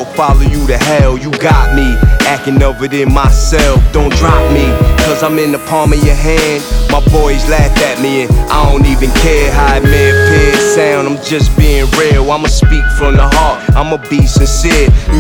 follow you to hell. You got me acting of it in myself. Don't drop me, cause I'm in the palm of your hand. My boys laugh at me and I don't even care how it may appear sound. I'm just being real, I'ma speak from the heart, I'ma be sincere.